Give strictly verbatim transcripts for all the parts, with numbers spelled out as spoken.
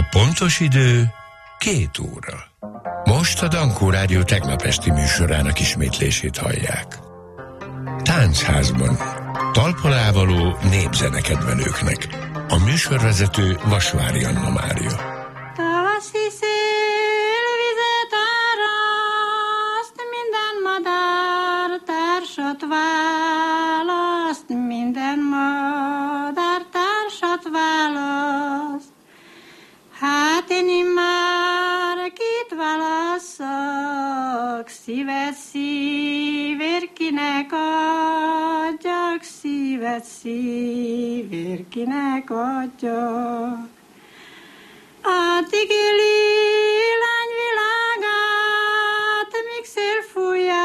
pontos idő két óra. Most a Dankó Rádió tegnap esti műsorának ismétlését hallják. Táncházban. Talpalávaló népzenekedvelőknek. A műsorvezető Vasvári Anna Mária. Tavaszi szél vizet áraszt, minden madár társat választ, minden madár társat választ. Hát én immár kit válasszak, szívet szívért kinek adjak, szívet szívért kinek adjak. Addig éli lány világát, míg szél fújja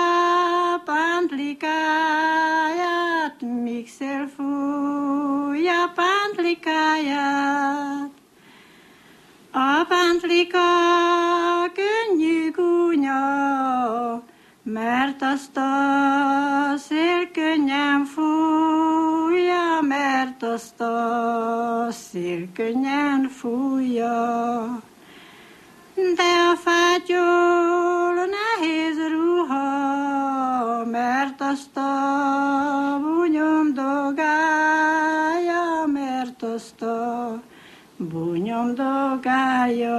pántlikáját, míg szél fújja pántlikáját. A pántlika könnyű gúnya, mert azt a szél könnyen fújja, mert azt a szél könnyen fújja. De a fátyol nehéz ruha, mert azt a bunyomdogálja, mert azt a bunyomdogálja.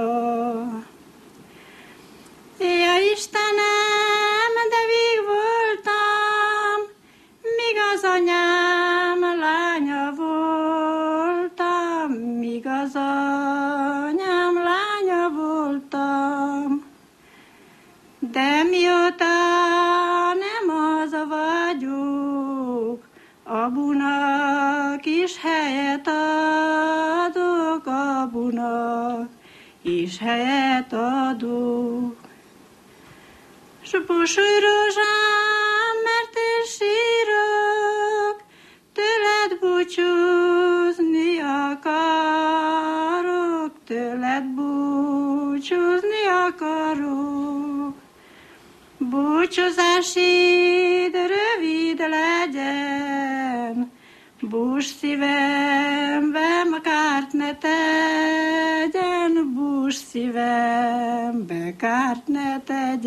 Ja Istenem, de vég voltam, míg az anyám lánya voltam, míg az anyám lánya voltam. De mióta nem az vagyok, abunak is helyet adok, abunak is helyet adok. S búsulj rózsám, mert én sírok, tőled búcsúzni akarok, tőled búcsúzni akarok. Búcsúzásid rövid legyen, bús szívembe kárt ne tegyen, bús szívembe kárt ne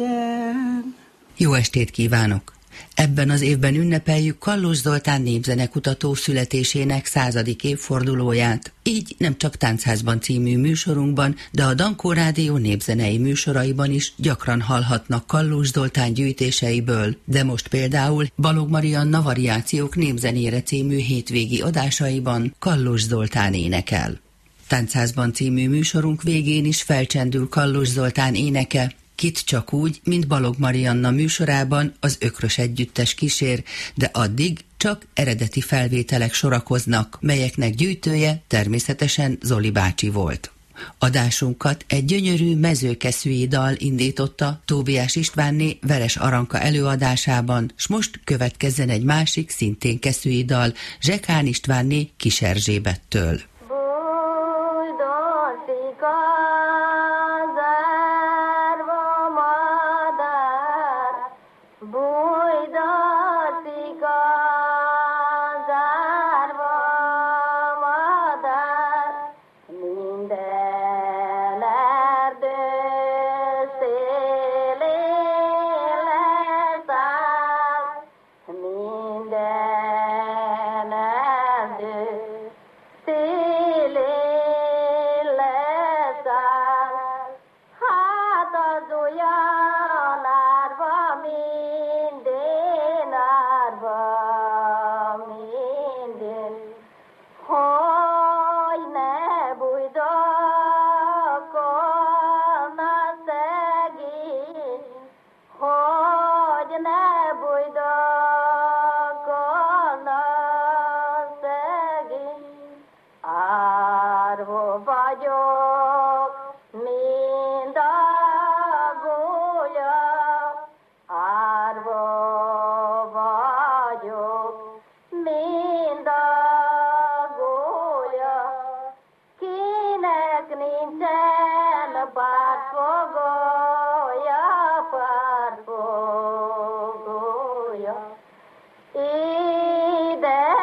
tegyen. Jó estét kívánok! Ebben az évben ünnepeljük Kallós Zoltán népzenekutató születésének századik évfordulóját. Így nem csak Táncházban című műsorunkban, de a Dankó Rádió népzenei műsoraiban is gyakran hallhatnak Kallós Zoltán gyűjtéseiből, de most például Balogh Marianna Variációk népzenére című hétvégi adásaiban Kallós Zoltán énekel. Táncházban című műsorunk végén is felcsendül Kallós Zoltán éneke, kit csak úgy, mint Balogh Marianna műsorában az Ökrös Együttes kísér, de addig csak eredeti felvételek sorakoznak, melyeknek gyűjtője természetesen Zoli bácsi volt. Adásunkat egy gyönyörű mezőkeszűi dal indította Tóbiás Istvánné Veres Aranka előadásában, s most következzen egy másik, szintén keszűi dal Zsekán Istvánné Kis Erzsébettől.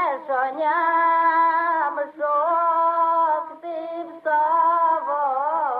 Édesanyám sok szép szava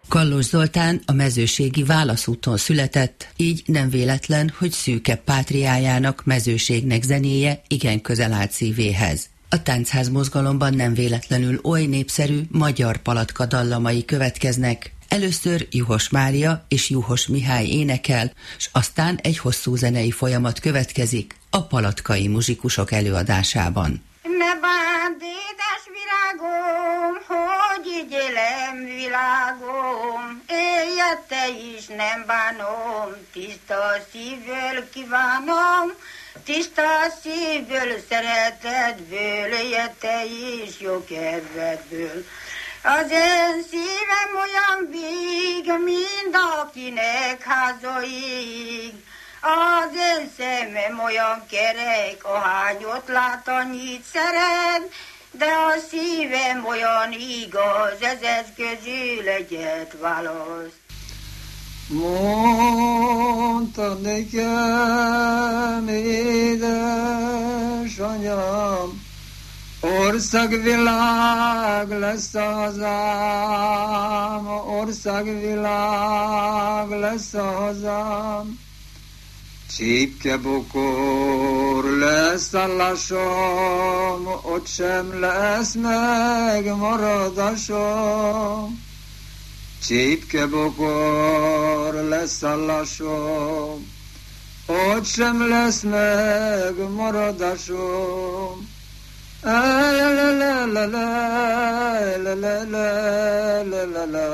Kallos Zoltán a mezőségi Válaszúton született, így nem véletlen, hogy szűkebb pátriájának, Mezőségnek zenéje igen közel állt szívéhez. A táncház mozgalomban nem véletlenül oly népszerű magyar palatka dallamai következnek. Először Juhos Mária és Juhos Mihály énekel, s aztán egy hosszú zenei folyamat következik a palatkai muzsikusok előadásában. Ne bánt, édes virágom, hogy így élem világom, éljed te is nem bánom, tiszta szívből kívánom, tiszta szívből, szeretetből, éljed te is jó kedvedből. Az én szívem olyan víg, mind akinek házaig, az én szemem olyan kerek, ahány ott lát, annyit szeret, de a szívem olyan igaz, ezek közül egyet választ. Mondta nekem, édesanyám, országvilág lesz hazám, országvilág lesz hazám. Csípkebokor lesz állásom, ott sem lesz megmaradásom. Csípkebokor lesz állásom, ott sem lesz megmaradásom. La la la la la la la la la la.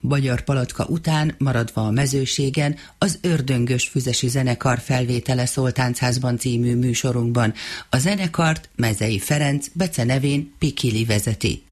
Magyar Palatka után, maradva a Mezőségen, az Ördöngös Füzesi Zenekar felvétele szól Táncházban című műsorunkban. A zenekart Mezei Ferenc, becenevén Pikili vezeti.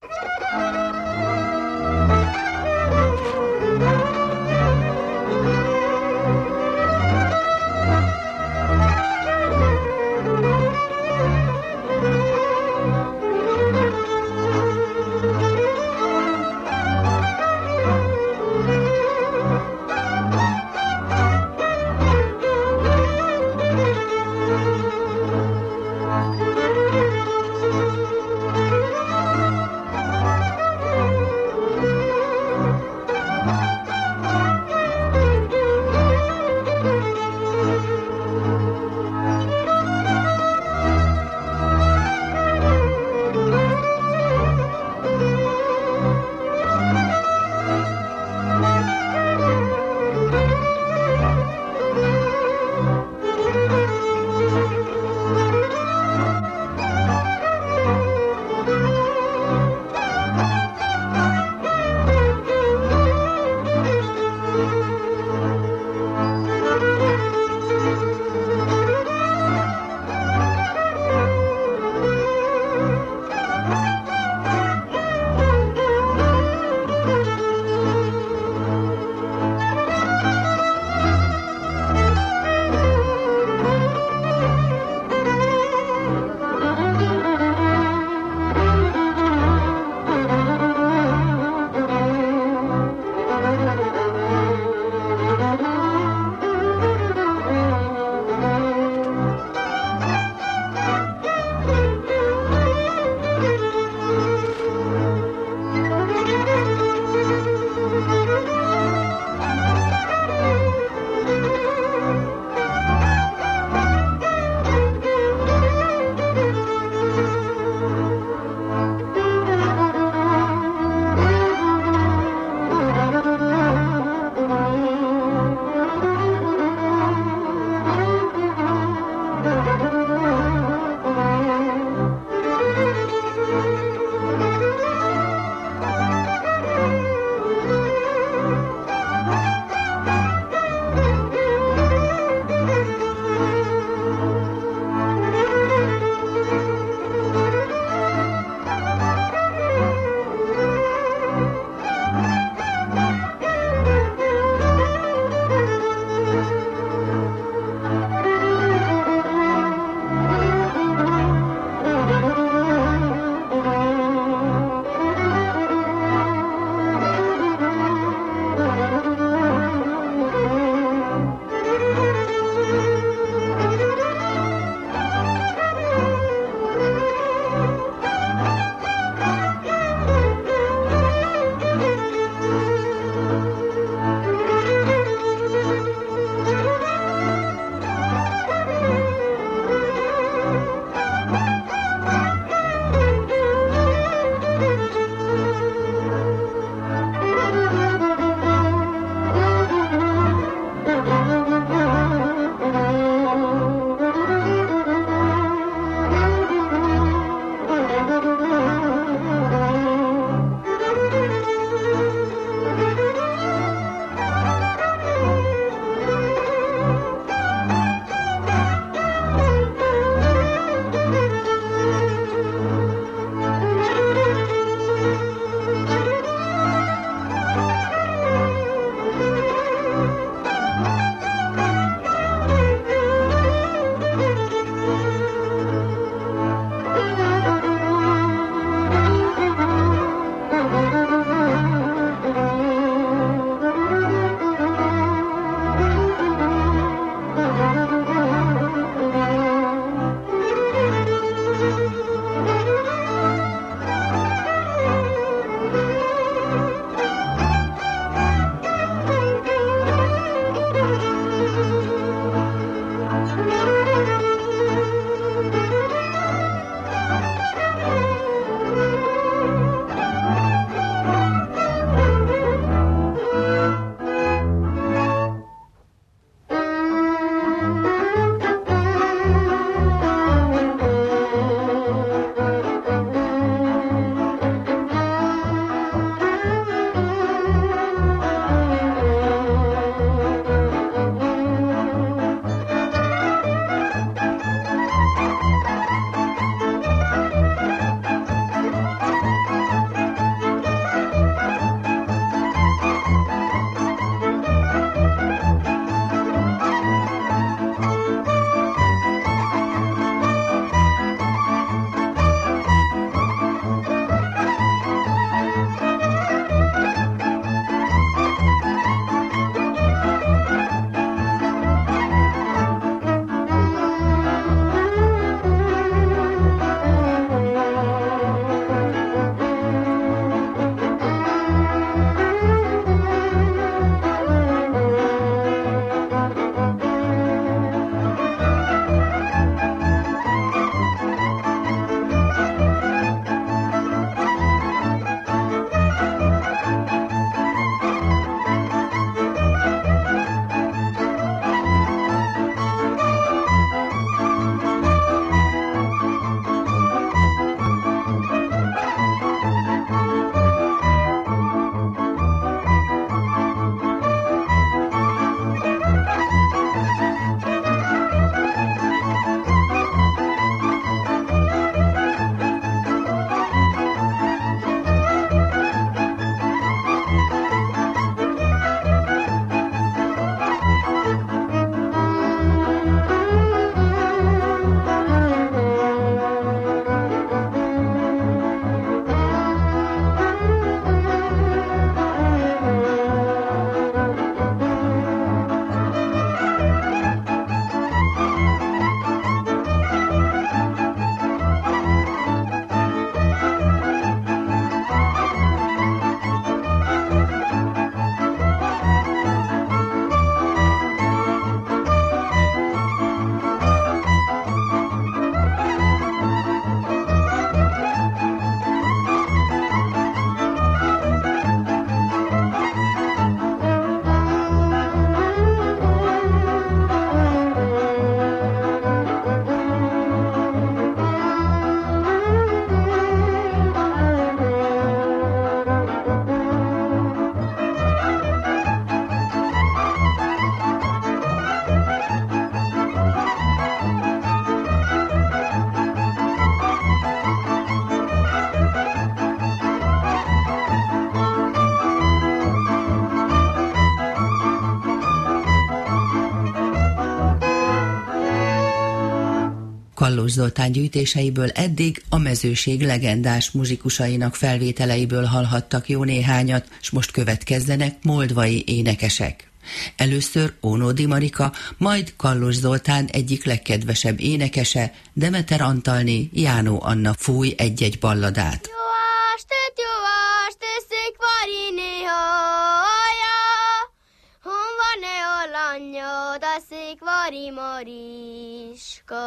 Kallós Zoltán gyűjtéseiből eddig a mezőség legendás muzsikusainak felvételeiből hallhattak jó néhányat, s most következzenek moldvai énekesek. Először Ónodi Marika, majd Kallós Zoltán egyik legkedvesebb énekese, Demeter Antalné, Jánó Anna fúj egy-egy balladát. Jó estet, jó estet, székvári néhaja, hon van-e a lányod, a székvári Mariska?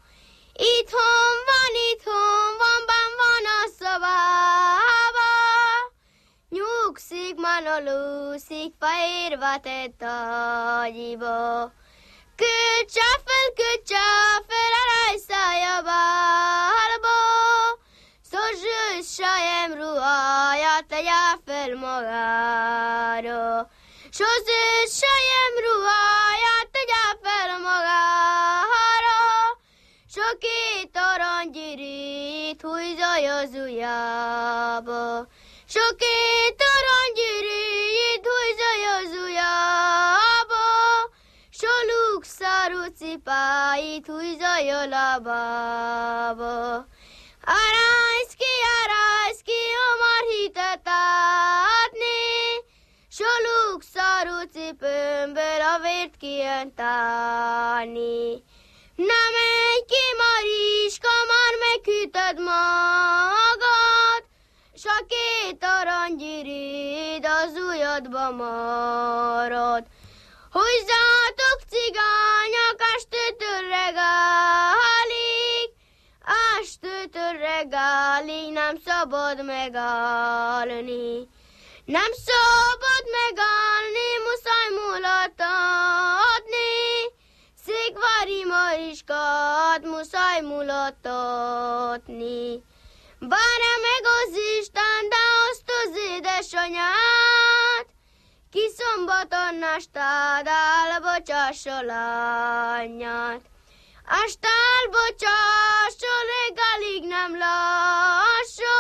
Itthon van, itthon van, benn van a szobába, nyugszik, man aludzik, feérva tett ágyiba. Kötse fel, kötse fel a rajszája bálba, szozsős sajem ruháját tegye fel magára. Szozsős sajem ruháját tegye fel magára, so két aranygyűrűt húzza az ujjába. So két aranygyűrűt húzza az ujjába, so lukszárú cipáit húzza a lábába. Aranyszki, aranyszki, omar hitet adni, so lukszárú cipőmből a vért kiöntani. Na menj ki, Mariska, már megütöd magad, s a két aranygyűrűd az ujjadba marad. Húzzátok, cigányok, estétől regálig, estétől regálig nem szabad megállni. Nem szabad megállni, muszáj mulatni, Székvári Mariskát muszáj mulattatni. Bárja meg az Isten, de azt az édesanyát, ki szombaton estád elbocsáss a lányát. Est elbocsáss, reggelig nem lássa,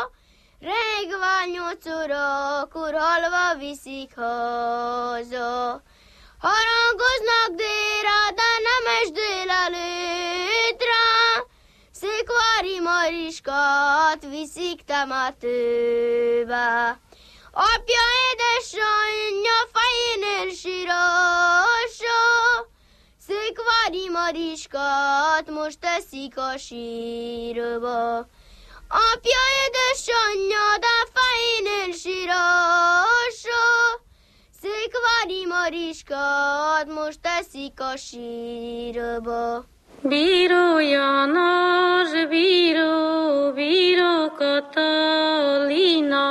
reggel nyolc órakor halva viszik haza. Harangoznak délre, de nem es délelőtre, Székvári Mariskát viszik temetőbe. Apja édesanyja fejénél sírossa, Székvári Mariskát most teszik a sírba. Apja édesanyja, de fejénél sírossa, Székvári Mariskát most teszik a sírba. Bíró János, bíró, bíró Katalina,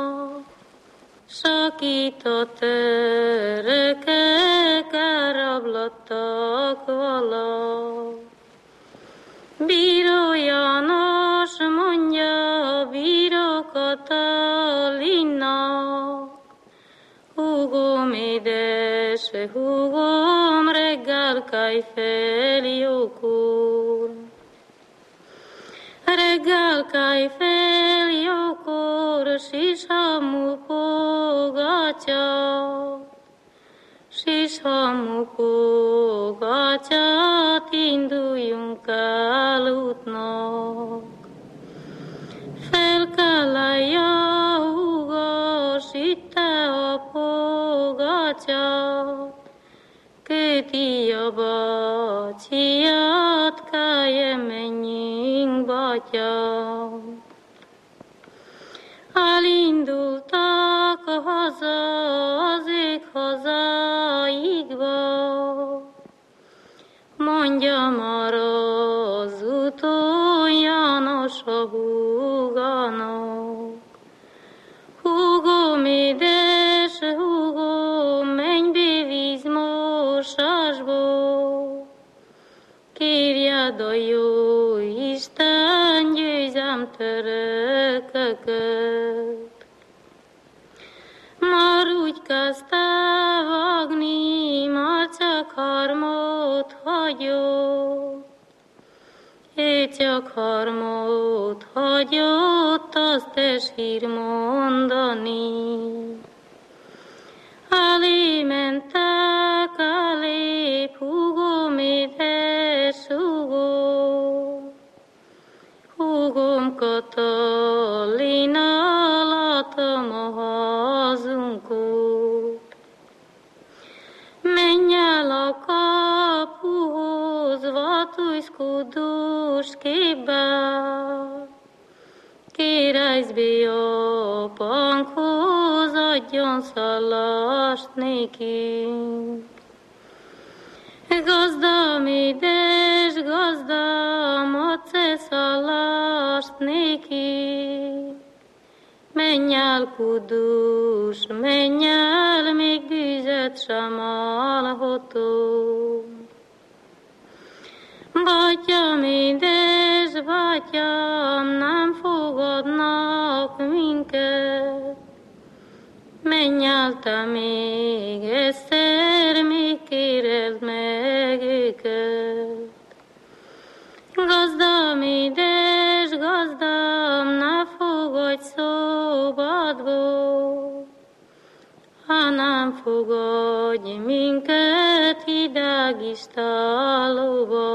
sakított örökök elrablottak vala. Bíró János mondja, bíró Katalina, húgom édes, húgom, reggel kelj fel jókor. Reggel kelj fel jókor, sishamú pogácsát, sishamú pogácsát, induljunk el útnak. Fel kell állja, húgos, itte a pogácsát, köti a bácsiát, kelje menjünk bátyát. Elindultak haza az ég hazáikba, mondja már az úton János a húgának. Húgom édes, húgom, menj be vízmosásba, kérjed a jó Isten, győzem törököket. Már úgy kezdte vágni, már csak harmot hagyott, ő csak harmot hagyott, azt es hír mondani. Elé mentek, elé húgom, édes húgom, kudus képbe, kérejsz a pankhoz, adjon szallást nékünk. Gazdám édes, gazdám, adsz-e szallást nékünk. Menj el, kudus, menj el, még bűzet sem alhatom. Bátyám édes, bátyám, nem fogadnak minket. Menj el te még egyszer, még kéreld meg őket. Gazdám édes, gazdám, ne fogadj szabadba, hanem fogadj minket hideg istálóba.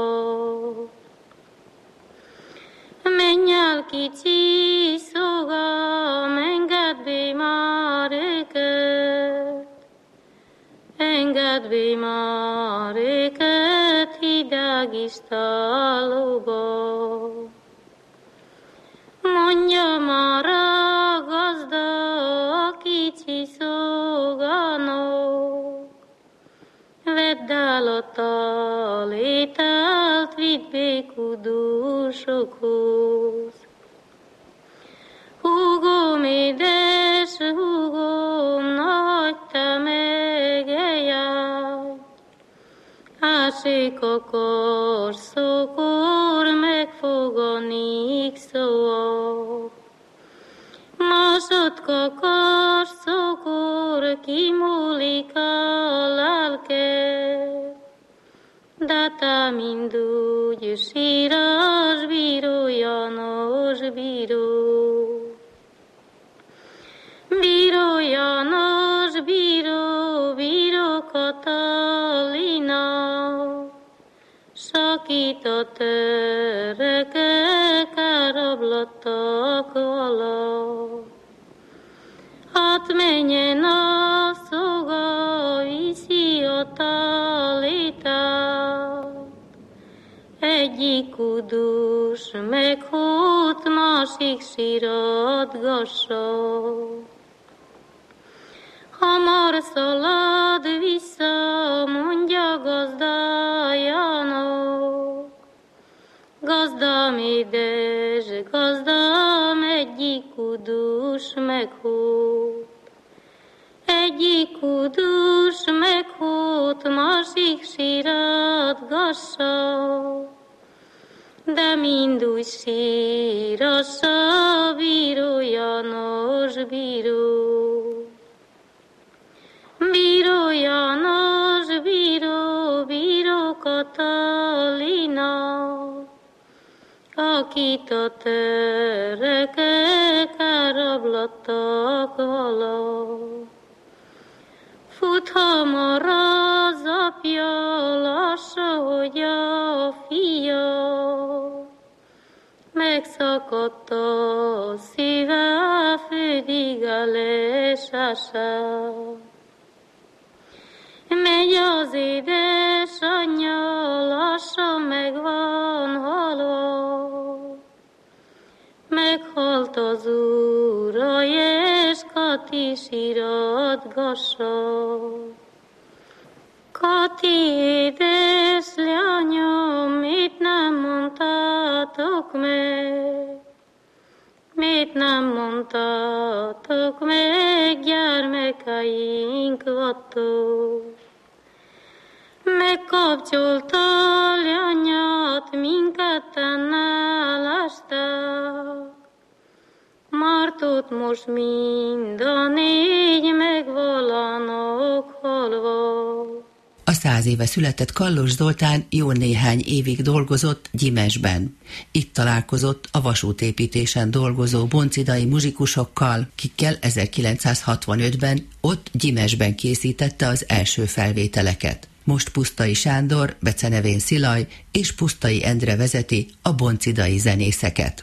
Menj el, kicsi szolgám, engedd be már őket, engedd be már őket hideg istálóba. Mondja már a gazda a kicsi szolgának, vedd el a talételt, vidd be kudusokhoz. Húgom, édes húgom, ne hagyd te meg elját, ássék akarsz, akkor megfoganik szóval. Másodka akarsz, akkor kimúlik a lelked, de te mindúgy sírás bíró, János bíró. Bíró János bíró, bíró Katalina, sakít a törekek, elrablattak alatt. Hát menjen a szoga, viszi a talétát, egyik kudus meghót, másik síratgassa. Hamar szalad vissza, mondja gazdájának. Gazdám édes, gazdám, egyik kudus meghót. Egyik kudus meghót, másik síratgassa. De mindúgy sírassa, bíró János bíró. Bíró János bíró, bíró Katalina, akit a törekek elrablattak alatt. Fut hamar az apja, lássa, hogy a fia, megszakadt a szíve, fődig elesását. Megy az édesanyja, lassan meg van halva. Meghalt az Úra, és Kati síratgassa. Kati édes lányom, mit nem mondtátok meg? Mit nem mondtátok meg, gyermekeink vattok? Megkapcsolta a lányát, mindketten elestek. Martot most mind a négy megvallanak halva. A száz éve született Kallos Zoltán jó néhány évig dolgozott Gyimesben. Itt találkozott a vasútépítésen dolgozó boncidai muzsikusokkal, kikkel ezerkilencszázhatvanötben ott Gyimesben készítette az első felvételeket. Most Pusztai Sándor, becenevén Szilaj és Pusztai Endre vezeti a boncidai zenészeket.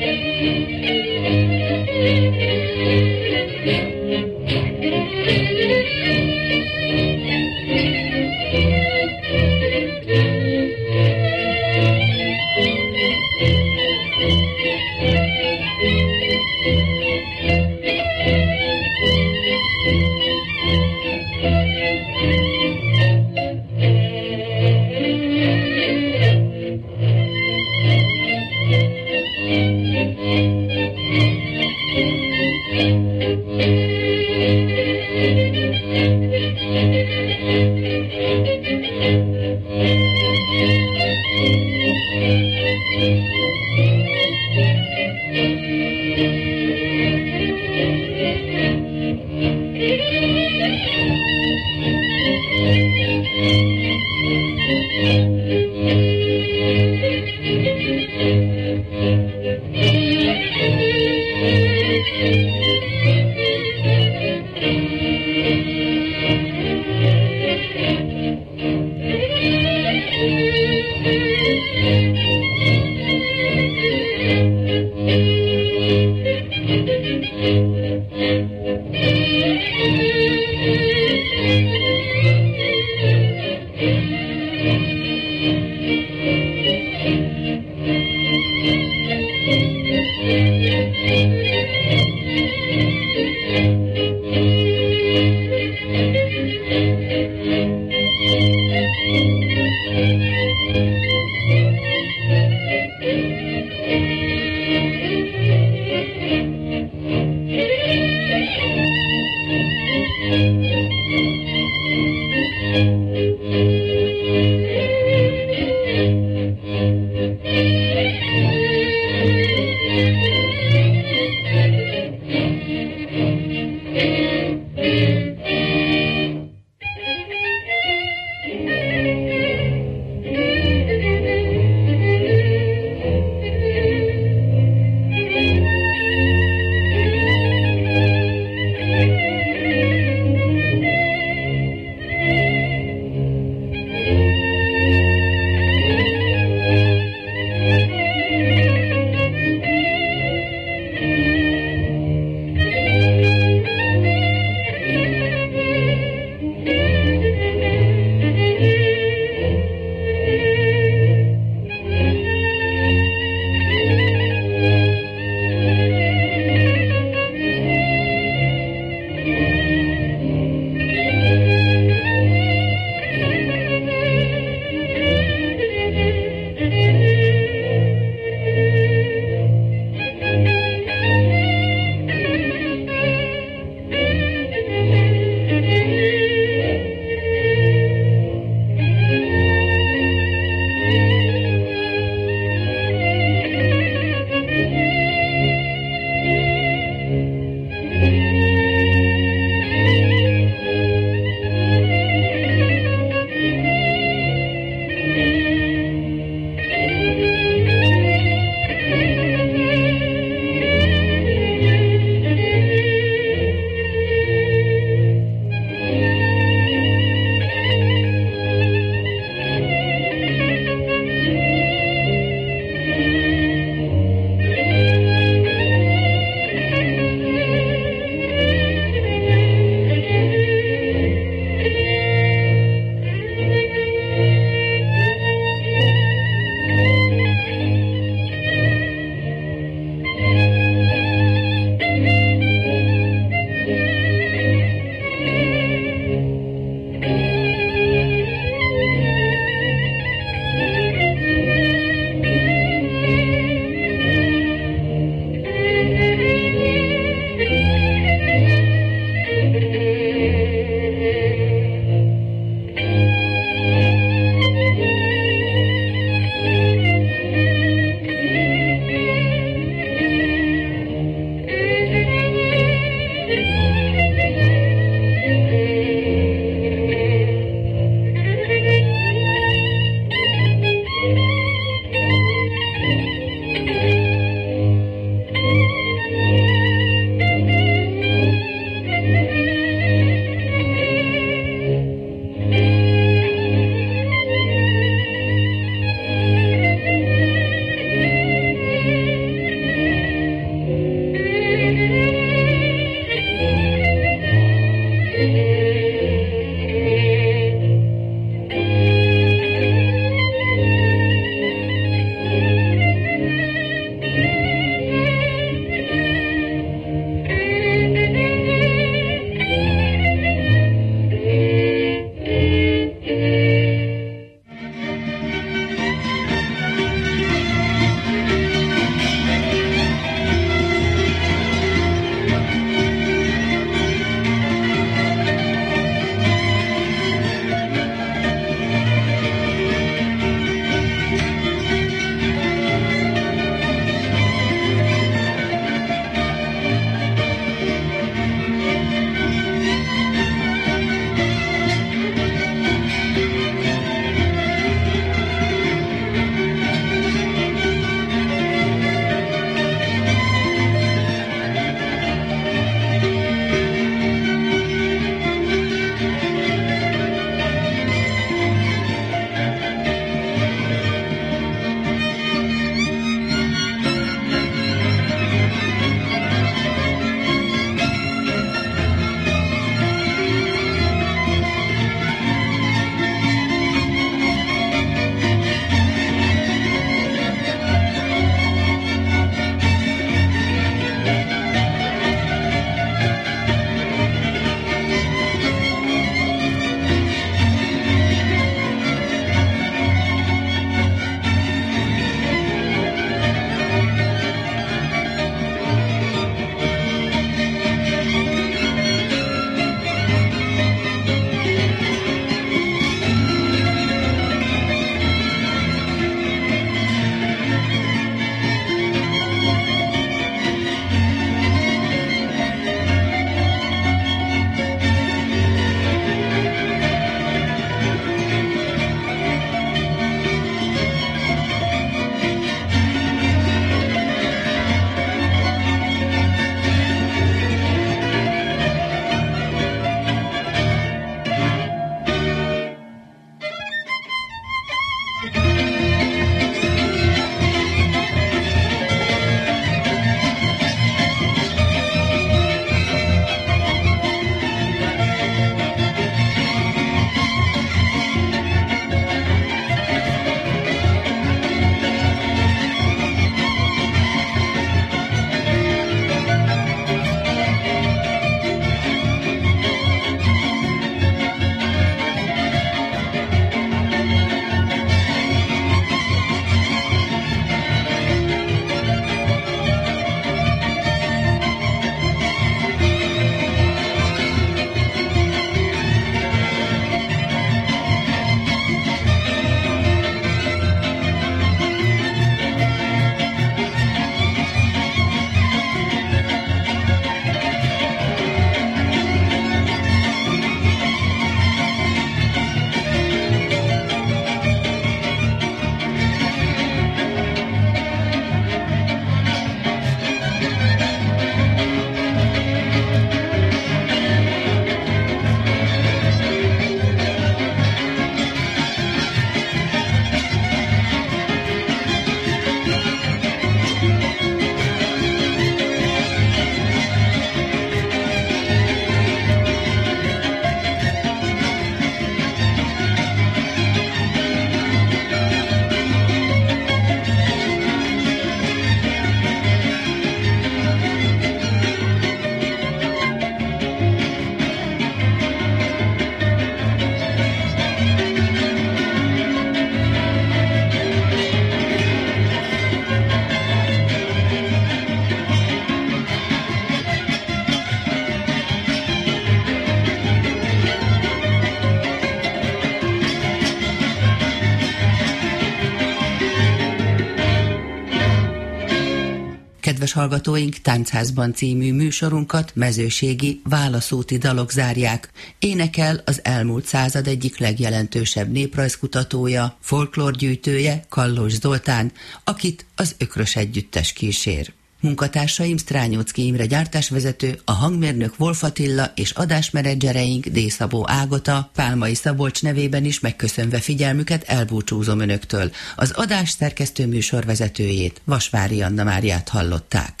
Kedves hallgatóink, Táncházban című műsorunkat mezőségi, válaszúti dalok zárják. Énekel az elmúlt század egyik legjelentősebb néprajzkutatója, folklórgyűjtője, Kallós Zoltán, akit az Ökrös Együttes kísér. Munkatársaim Strányóczky Imre gyártásvezető, a hangmérnök Wolf Attila és adásmenedzsereink D. Szabó Ágota, Pálmai Szabolcs nevében is megköszönve figyelmüket elbúcsúzom önöktől. Az adás szerkesztő műsorvezetőjét, Vasvári Anna Máriát hallották.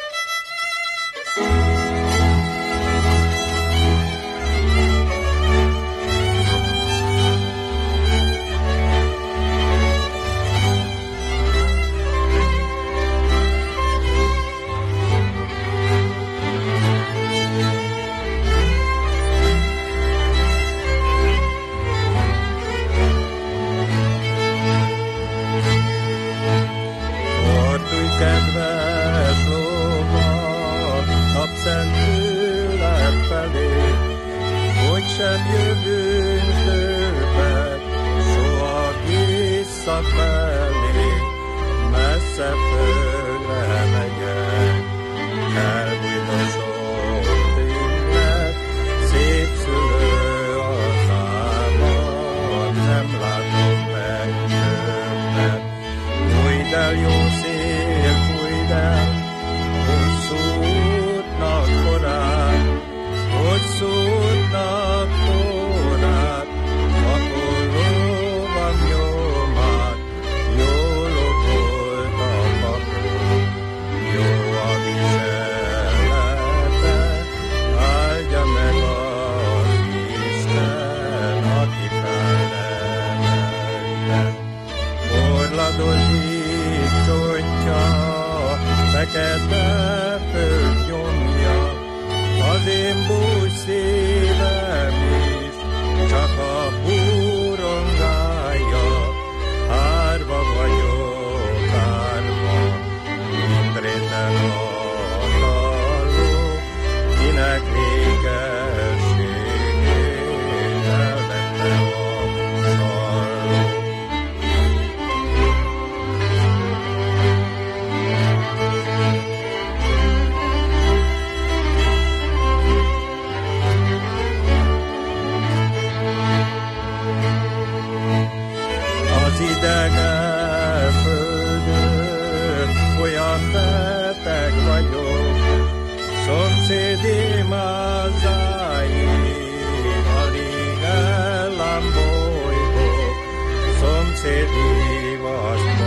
Sem jövünk többet, soha visszafelé, messze földre megyek, elbújt a sok tényleg, szép szülő hazámat, nem látom meg többet. Fújd el, jó szél, fújd el, hosszú útnak korán, hosszú útnak korán, pakolóban nyomát, jó logolt a pakol, jó a viselete, áldja meg az Isten, aki felemelte. Orladozik csontja, fekete föld nyomja, az én bús szívem is csak a húrongálja, árva vagyok, árva, mint réten akaró, kinek égességét elvette a sarló. Idegen földön olyan beteg vagyok, szomszédém házáig alig ellámbolygok, szomszédém azt